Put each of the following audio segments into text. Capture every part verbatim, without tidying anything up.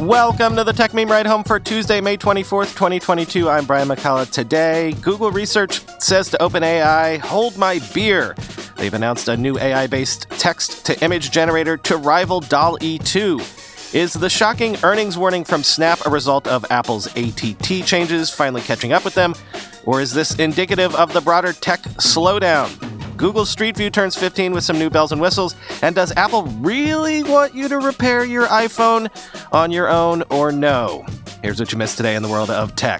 Welcome to the Tech Meme Ride Home for Tuesday, May twenty-fourth, twenty twenty-two. I'm Brian McCullough. Today, Google Research says to OpenAI, hold my beer. They've announced a new A I-based text-to-image generator to rival DALL-E two. Is the shocking earnings warning from Snap a result of Apple's A T T changes finally catching up with them? Or is this indicative of the broader tech slowdown? Google Street View turns fifteen with some new bells and whistles. And does Apple really want you to repair your iPhone on your own or no? Here's what you missed today in the world of tech.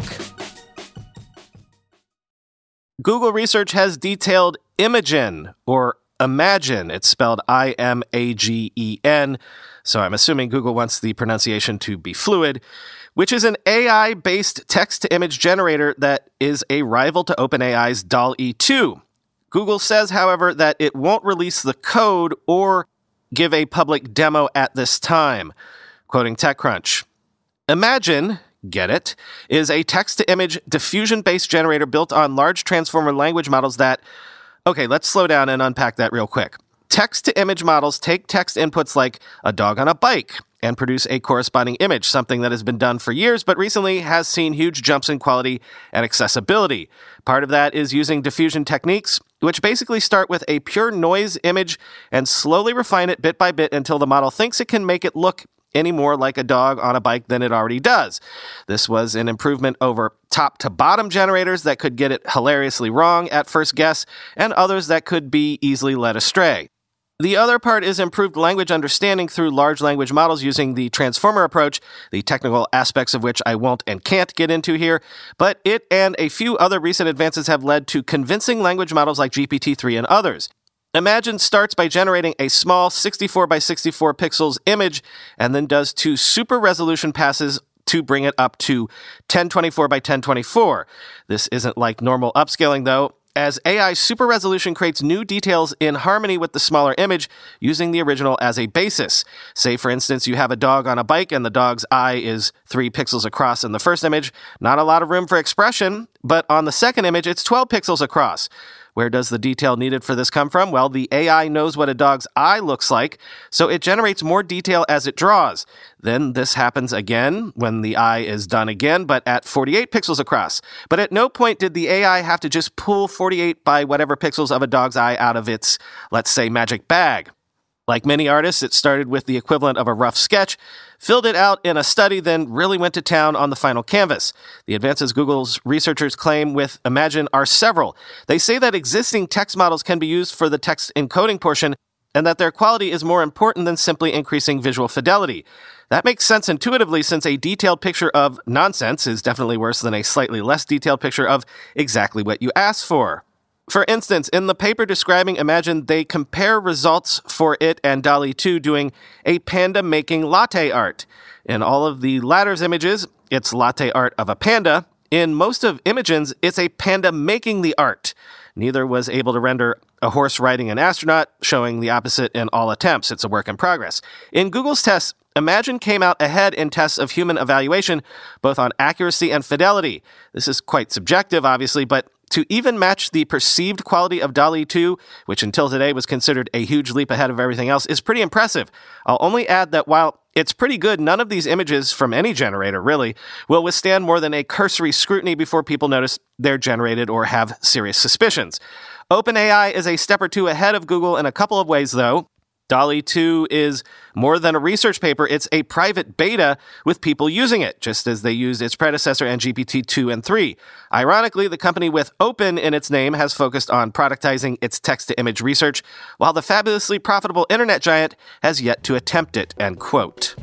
Google Research has detailed Imagen, or Imagine. It's spelled I M A G E N, so I'm assuming Google wants the pronunciation to be fluid, which is an A I-based text-to-image generator that is a rival to OpenAI's DALL-E two. Google says, however, that it won't release the code or give a public demo at this time. Quoting TechCrunch, Imagine, get it, is a text-to-image diffusion-based generator built on large transformer language models that... Okay, let's slow down and unpack that real quick. Text-to-image models take text inputs like a dog on a bike and produce a corresponding image, something that has been done for years, but recently has seen huge jumps in quality and accessibility. Part of that is using diffusion techniques, which basically start with a pure noise image and slowly refine it bit by bit until the model thinks it can make it look any more like a dog on a bike than it already does. This was an improvement over top-to-bottom generators that could get it hilariously wrong at first guess, and others that could be easily led astray. The other part is improved language understanding through large language models using the transformer approach, the technical aspects of which I won't and can't get into here, but it and a few other recent advances have led to convincing language models like G P T three and others. Imagine starts by generating a small sixty-four by sixty-four pixels image and then does two super resolution passes to bring it up to ten twenty-four by ten twenty-four. This isn't like normal upscaling, though, as A I super resolution creates new details in harmony with the smaller image using the original as a basis. Say, for instance, you have a dog on a bike and the dog's eye is three pixels across in the first image. Not a lot of room for expression, but on the second image, it's twelve pixels across. Where does the detail needed for this come from? Well, the A I knows what a dog's eye looks like, so it generates more detail as it draws. Then this happens again when the eye is done again, but at forty-eight pixels across. But at no point did the A I have to just pull forty-eight by whatever pixels of a dog's eye out of its, let's say, magic bag. Like many artists, it started with the equivalent of a rough sketch, filled it out in a study, then really went to town on the final canvas. The advances Google's researchers claim with Imagine are several. They say that existing text models can be used for the text encoding portion, and that their quality is more important than simply increasing visual fidelity. That makes sense intuitively, since a detailed picture of nonsense is definitely worse than a slightly less detailed picture of exactly what you asked for. For instance, in the paper describing Imagine, they compare results for it and DALL-E two doing a panda making latte art. In all of the latter's images, it's latte art of a panda. In most of Imagen's, it's a panda making the art. Neither was able to render a horse riding an astronaut, showing the opposite in all attempts. It's a work in progress. In Google's tests, Imagine came out ahead in tests of human evaluation, both on accuracy and fidelity. This is quite subjective, obviously, but to even match the perceived quality of DALL-E two, which until today was considered a huge leap ahead of everything else, is pretty impressive. I'll only add that while it's pretty good, none of these images from any generator, really, will withstand more than a cursory scrutiny before people notice they're generated or have serious suspicions. OpenAI is a step or two ahead of Google in a couple of ways, though. DALL-E two is more than a research paper, it's a private beta with people using it, just as they used its predecessor and G P T two and three. Ironically, the company with Open in its name has focused on productizing its text-to-image research, while the fabulously profitable internet giant has yet to attempt it, end quote.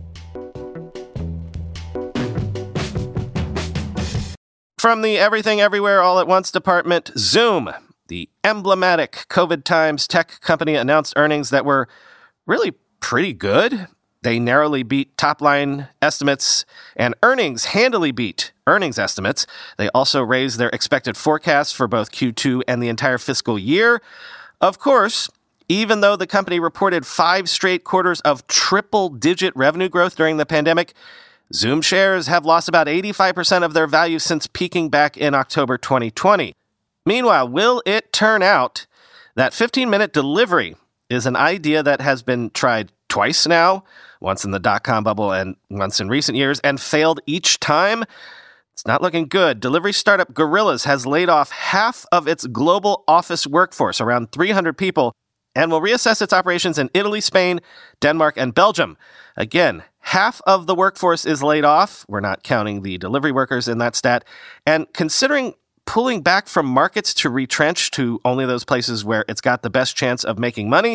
From the Everything Everywhere All at Once department, Zoom. The emblematic COVID times tech company announced earnings that were really pretty good. They narrowly beat top-line estimates, and earnings handily beat earnings estimates. They also raised their expected forecasts for both Q two and the entire fiscal year. Of course, even though the company reported five straight quarters of triple-digit revenue growth during the pandemic, Zoom shares have lost about eighty-five percent of their value since peaking back in October twenty twenty. Meanwhile, will it turn out that fifteen-minute delivery is an idea that has been tried twice now? once in the dot-com bubble and once in recent years, and failed each time. It's not looking good. Delivery startup Gorillas has laid off half of its global office workforce, around three hundred people, and will reassess its operations in Italy, Spain, Denmark, and Belgium. Again, half of the workforce is laid off. We're not counting the delivery workers in that stat. And considering pulling back from markets to retrench to only those places where it's got the best chance of making money,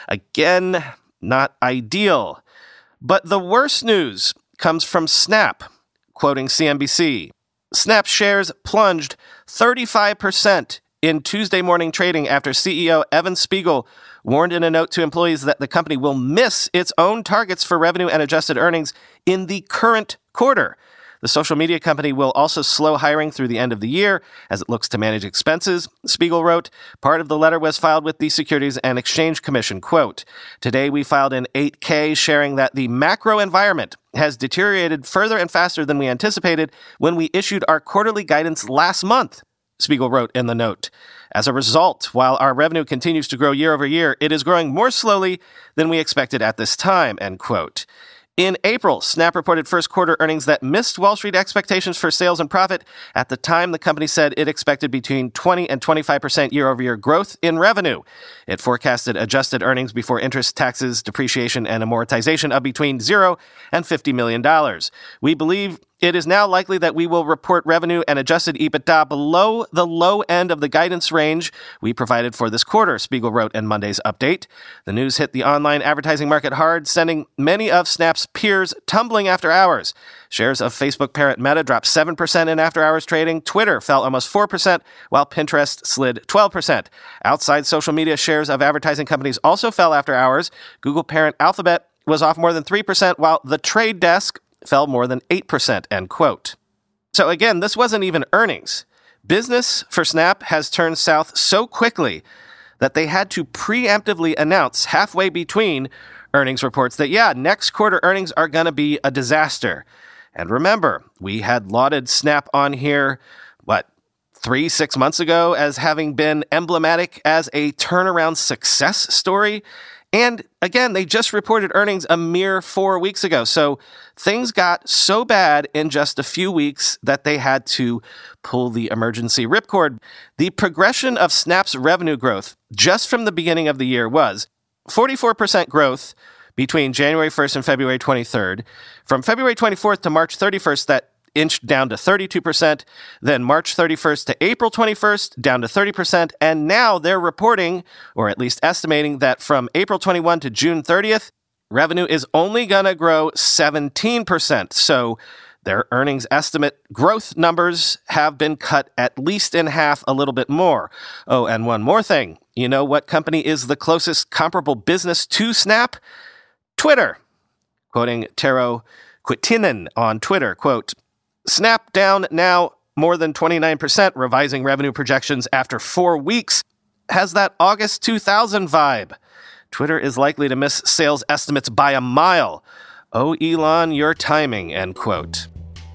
again, not ideal. But the worst news comes from Snap, quoting C N B C. Snap shares plunged thirty-five percent in Tuesday morning trading after C E O Evan Spiegel warned in a note to employees that the company will miss its own targets for revenue and adjusted earnings in the current quarter. The social media company will also slow hiring through the end of the year as it looks to manage expenses. Spiegel wrote, part of the letter was filed with the Securities and Exchange Commission. Quote, today we filed an eight K sharing that the macro environment has deteriorated further and faster than we anticipated when we issued our quarterly guidance last month, Spiegel wrote in the note. As a result, while our revenue continues to grow year over year, it is growing more slowly than we expected at this time, end quote. In April, Snap reported first quarter earnings that missed Wall Street expectations for sales and profit. At the time, the company said it expected between twenty and twenty-five percent year-over-year growth in revenue. It forecasted adjusted earnings before interest, taxes, depreciation, and amortization of between zero and fifty million dollars. We believe it is now likely that we will report revenue and adjusted EBITDA below the low end of the guidance range we provided for this quarter, Spiegel wrote in Monday's update. The news hit the online advertising market hard, sending many of Snap's peers tumbling after hours. Shares of Facebook parent Meta dropped seven percent in after-hours trading. Twitter fell almost four percent, while Pinterest slid twelve percent. Outside social media, shares of advertising companies also fell after hours. Google parent Alphabet was off more than three percent, while The Trade Desk fell more than eight percent, end quote. So again, this wasn't even earnings. Business for Snap has turned south so quickly that they had to preemptively announce halfway between earnings reports that, yeah, next quarter earnings are going to be a disaster. And remember, we had lauded Snap on here, what, three, six months ago as having been emblematic as a turnaround success story. And again, they just reported earnings a mere four weeks ago. So things got so bad in just a few weeks that they had to pull the emergency ripcord. The progression of Snap's revenue growth just from the beginning of the year was forty-four percent growth between January first and February twenty-third. From February twenty-fourth to March thirty-first, that inched down to thirty-two percent, then March thirty-first to April twenty-first, down to thirty percent, and now they're reporting, or at least estimating, that from April twenty-first to June thirtieth, revenue is only going to grow seventeen percent. So their earnings estimate growth numbers have been cut at least in half, a little bit more. Oh, and one more thing. You know what company is the closest comparable business to Snap? Twitter. Quoting Tero Kuittinen on Twitter, quote, Snap down now more than twenty-nine percent, revising revenue projections after four weeks. Has that August two thousand vibe. Twitter is likely to miss sales estimates by a mile. Oh, Elon, your timing, end quote.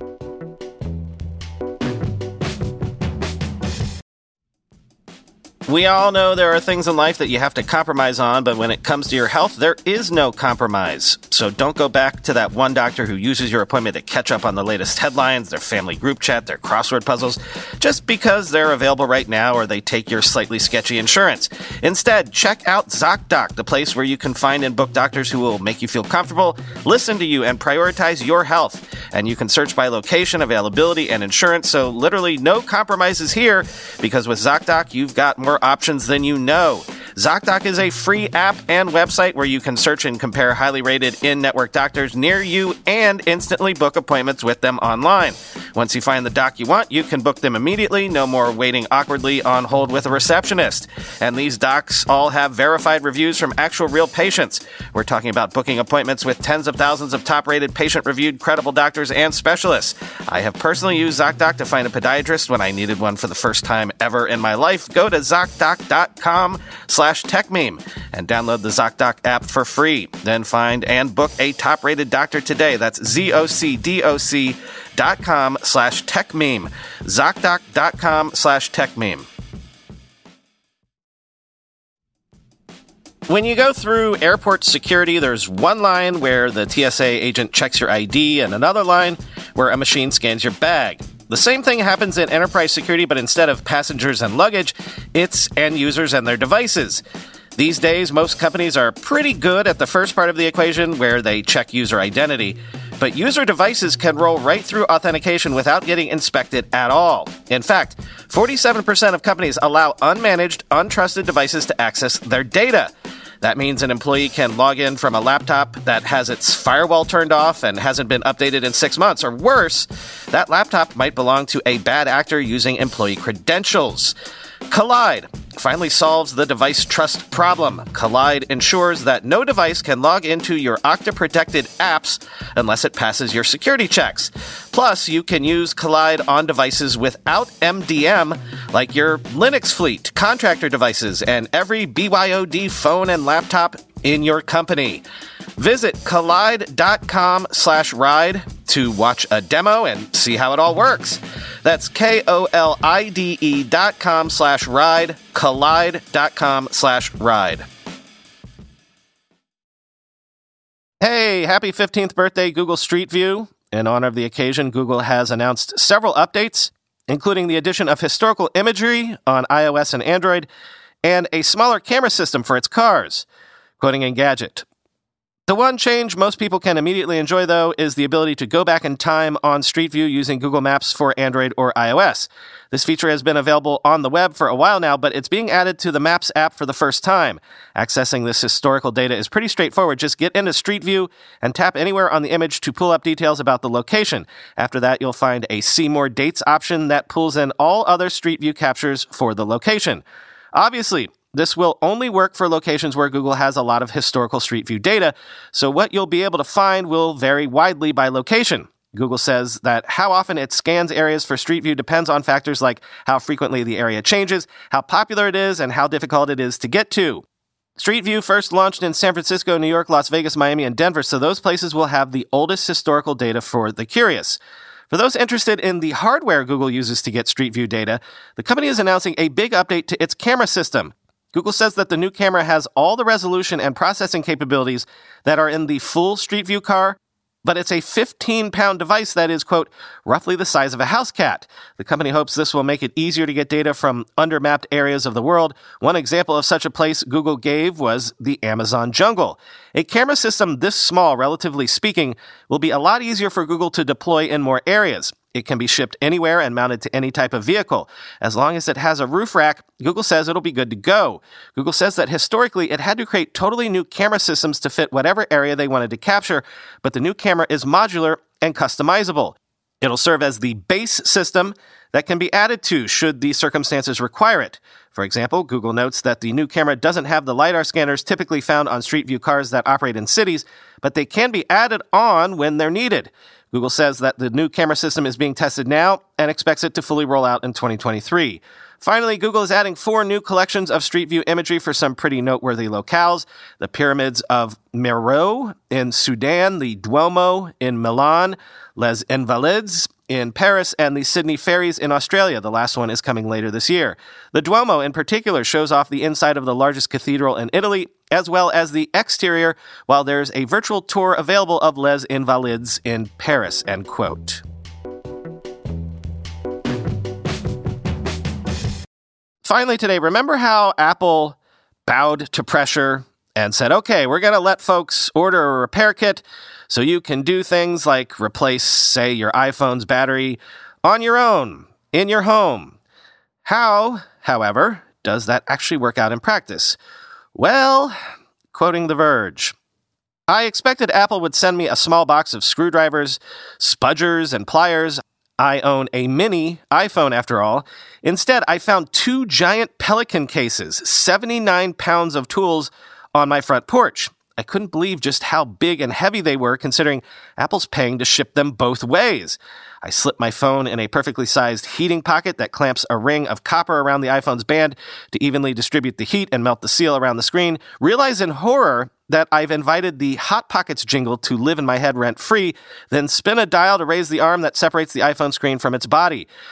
We all know there are things in life that you have to compromise on, but when it comes to your health, there is no compromise. So don't go back to that one doctor who uses your appointment to catch up on the latest headlines, their family group chat, their crossword puzzles, just because they're available right now or they take your slightly sketchy insurance. Instead, check out ZocDoc, the place where you can find and book doctors who will make you feel comfortable, listen to you, and prioritize your health. And you can search by location, availability, and insurance, so literally no compromises here, because with ZocDoc, you've got more options than you know. ZocDoc is a free app and website where you can search and compare highly rated in-network doctors near you and instantly book appointments with them online. Once you find the doc you want, you can book them immediately. No more waiting awkwardly on hold with a receptionist. And these docs all have verified reviews from actual real patients. We're talking about booking appointments with tens of thousands of top-rated, patient-reviewed, credible doctors and specialists. I have personally used ZocDoc to find a podiatrist when I needed one for the first time ever in my life. Go to ZocDoc.com slash TechMeme and download the ZocDoc app for free. Then find and book a top-rated doctor today. That's Z-O-C-D-O-C dot com slash TechMeme. ZocDoc.com slash TechMeme. When you go through airport security, there's one line where the T S A agent checks your I D and another line where a machine scans your bag. The same thing happens in enterprise security, but instead of passengers and luggage, it's end users and their devices. These days, most companies are pretty good at the first part of the equation where they check user identity, but user devices can roll right through authentication without getting inspected at all. In fact, forty-seven percent of companies allow unmanaged, untrusted devices to access their data. That means an employee can log in from a laptop that has its firewall turned off and hasn't been updated in six months, or worse, that laptop might belong to a bad actor using employee credentials. Kolide finally solves the device trust problem. Kolide ensures that no device can log into your Okta-protected apps unless it passes your security checks. Plus, you can use Kolide on devices without M D M, like your Linux fleet, contractor devices, and every B Y O D phone and laptop in your company. Visit kolide.com slash ride to watch a demo and see how it all works. That's K-O-L-I-D-E dot com slash ride, kolide.com slash ride. Hey, happy fifteenth birthday, Google Street View. In honor of the occasion, Google has announced several updates, including the addition of historical imagery on iOS and Android, and a smaller camera system for its cars. Quoting Engadget, "The one change most people can immediately enjoy, though, is the ability to go back in time on Street View using Google Maps for Android or iOS. This feature has been available on the web for a while now, but it's being added to the Maps app for the first time. Accessing this historical data is pretty straightforward. Just get into Street View and tap anywhere on the image to pull up details about the location. After that, you'll find a See More Dates option that pulls in all other Street View captures for the location. Obviously, this will only work for locations where Google has a lot of historical Street View data, so what you'll be able to find will vary widely by location. Google says that how often it scans areas for Street View depends on factors like how frequently the area changes, how popular it is, and how difficult it is to get to. Street View first launched in San Francisco, New York, Las Vegas, Miami, and Denver, so those places will have the oldest historical data for the curious. For those interested in the hardware Google uses to get Street View data, the company is announcing a big update to its camera system. Google says that the new camera has all the resolution and processing capabilities that are in the full Street View car, but it's a fifteen-pound device that is, quote, roughly the size of a house cat. The company hopes this will make it easier to get data from under-mapped areas of the world. One example of such a place Google gave was the Amazon jungle. A camera system this small, relatively speaking, will be a lot easier for Google to deploy in more areas. It can be shipped anywhere and mounted to any type of vehicle. As long as it has a roof rack, Google says it'll be good to go. Google says that historically it had to create totally new camera systems to fit whatever area they wanted to capture, but the new camera is modular and customizable. It'll serve as the base system that can be added to should the circumstances require it. For example, Google notes that the new camera doesn't have the LiDAR scanners typically found on Street View cars that operate in cities, but they can be added on when they're needed. Google says that the new camera system is being tested now and expects it to fully roll out in twenty twenty-three. Finally, Google is adding four new collections of Street View imagery for some pretty noteworthy locales. The pyramids of Meroe in Sudan, the Duomo in Milan, Les Invalides in Paris, and the Sydney Ferries in Australia. The last one is coming later this year. The Duomo, in particular, shows off the inside of the largest cathedral in Italy, as well as the exterior, while there's a virtual tour available of Les Invalides in Paris, end quote. Finally today, remember how Apple bowed to pressure and said, okay, we're going to let folks order a repair kit so you can do things like replace, say, your iPhone's battery on your own, in your home. How, however, does that actually work out in practice? Well, quoting The Verge, I expected Apple would send me a small box of screwdrivers, spudgers, and pliers. I own a mini iPhone, after all. Instead, I found two giant Pelican cases, seventy-nine pounds of tools, on my front porch. I couldn't believe just how big and heavy they were, considering Apple's paying to ship them both ways. I slipped my phone in a perfectly sized heating pocket that clamps a ring of copper around the iPhone's band to evenly distribute the heat and melt the seal around the screen. Realize in horror that I've invited the Hot Pockets jingle to live in my head rent-free, then spin a dial to raise the arm that separates the iPhone screen from its body.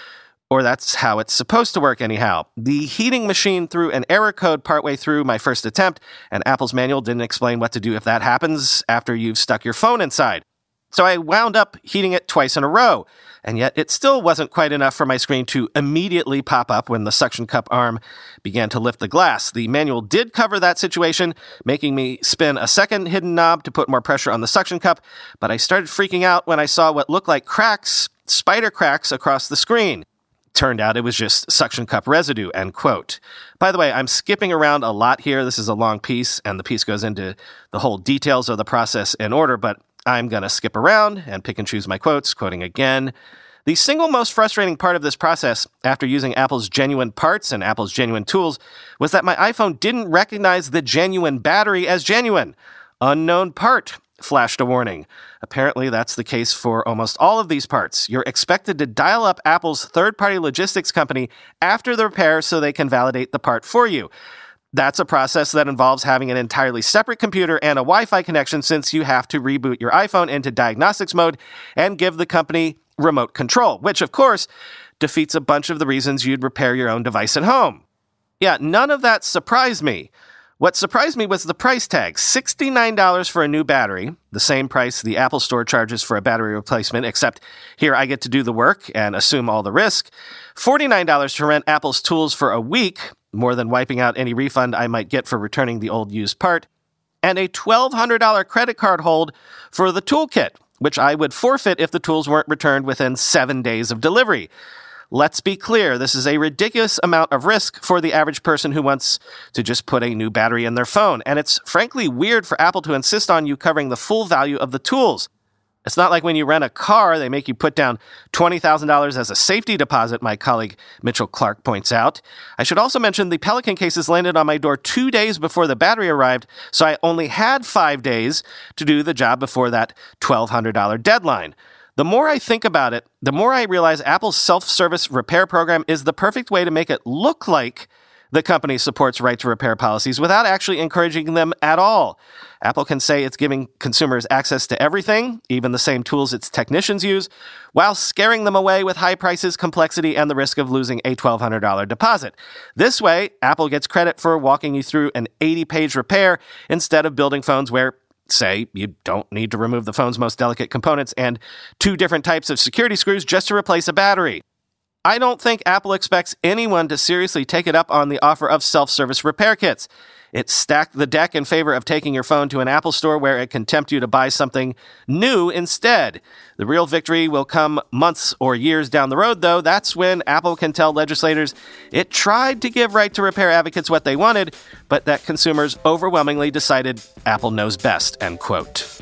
Or that's how it's supposed to work anyhow. The heating machine threw an error code partway through my first attempt, and Apple's manual didn't explain what to do if that happens after you've stuck your phone inside. So I wound up heating it twice in a row, and yet it still wasn't quite enough for my screen to immediately pop up when the suction cup arm began to lift the glass. The manual did cover that situation, making me spin a second hidden knob to put more pressure on the suction cup, but I started freaking out when I saw what looked like cracks, spider cracks across the screen. Turned out it was just suction cup residue, end quote. By the way, I'm skipping around a lot here. This is a long piece, and the piece goes into the whole details of the process in order, but I'm going to skip around and pick and choose my quotes, quoting again. The single most frustrating part of this process, after using Apple's genuine parts and Apple's genuine tools, was that my iPhone didn't recognize the genuine battery as genuine. Unknown part, flashed a warning. Apparently, that's the case for almost all of these parts. You're expected to dial up Apple's third-party logistics company after the repair so they can validate the part for you. That's a process that involves having an entirely separate computer and a Wi-Fi connection, since you have to reboot your iPhone into diagnostics mode and give the company remote control, which, of course, defeats a bunch of the reasons you'd repair your own device at home. Yeah, none of that surprised me. What surprised me was the price tag, sixty-nine dollars for a new battery, the same price the Apple Store charges for a battery replacement, except here I get to do the work and assume all the risk, forty-nine dollars to rent Apple's tools for a week, more than wiping out any refund I might get for returning the old used part, and a twelve hundred dollars credit card hold for the toolkit, which I would forfeit if the tools weren't returned within seven days of delivery. Let's be clear, this is a ridiculous amount of risk for the average person who wants to just put a new battery in their phone, and it's frankly weird for Apple to insist on you covering the full value of the tools. It's not like when you rent a car, they make you put down twenty thousand dollars as a safety deposit, my colleague Mitchell Clark points out. I should also mention the Pelican cases landed on my door two days before the battery arrived, so I only had five days to do the job before that twelve hundred dollars deadline. The more I think about it, the more I realize Apple's self-service repair program is the perfect way to make it look like the company supports right-to-repair policies without actually encouraging them at all. Apple can say it's giving consumers access to everything, even the same tools its technicians use, while scaring them away with high prices, complexity, and the risk of losing a twelve hundred dollars deposit. This way, Apple gets credit for walking you through an eighty-page repair instead of building phones where, say, you don't need to remove the phone's most delicate components and two different types of security screws just to replace a battery. I don't think Apple expects anyone to seriously take it up on the offer of self-service repair kits. It stacked the deck in favor of taking your phone to an Apple store where it can tempt you to buy something new instead. The real victory will come months or years down the road, though. That's when Apple can tell legislators it tried to give right-to-repair advocates what they wanted, but that consumers overwhelmingly decided Apple knows best, end quote.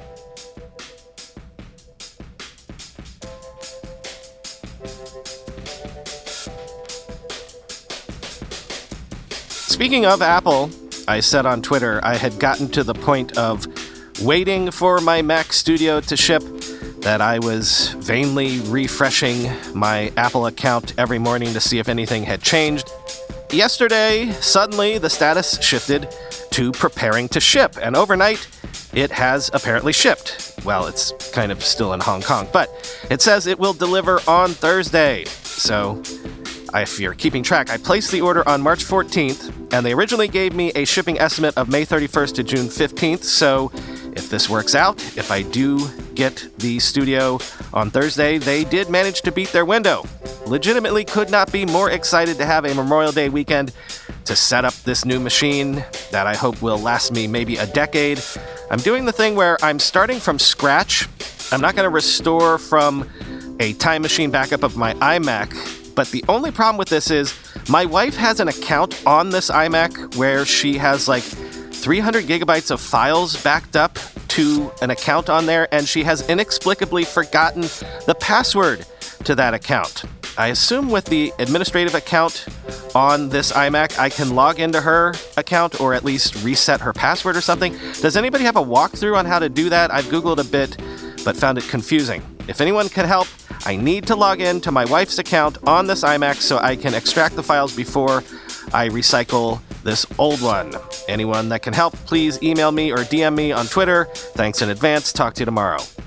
Speaking of Apple, I said on Twitter I had gotten to the point of waiting for my Mac Studio to ship that I was vainly refreshing my Apple account every morning to see if anything had changed. Yesterday, suddenly the status shifted to preparing to ship, and overnight it has apparently shipped. Well, it's kind of still in Hong Kong, but it says it will deliver on Thursday. So, if you're keeping track, I placed the order on March fourteenth, and they originally gave me a shipping estimate of May thirty-first to June fifteenth, so if this works out, if I do get the Studio on Thursday, they did manage to beat their window. Legitimately could not be more excited to have a Memorial Day weekend to set up this new machine that I hope will last me maybe a decade. I'm doing the thing where I'm starting from scratch. I'm not going to restore from a time machine backup of my iMac, but the only problem with this is my wife has an account on this iMac where she has like three hundred gigabytes of files backed up to an account on there, and she has inexplicably forgotten the password to that account. I assume with the administrative account on this iMac, I can log into her account or at least reset her password or something. Does anybody have a walkthrough on how to do that? I've Googled a bit, but found it confusing. If anyone can help, I need to log in to my wife's account on this iMac so I can extract the files before I recycle this old one. Anyone that can help, please email me or D M me on Twitter. Thanks in advance. Talk to you tomorrow.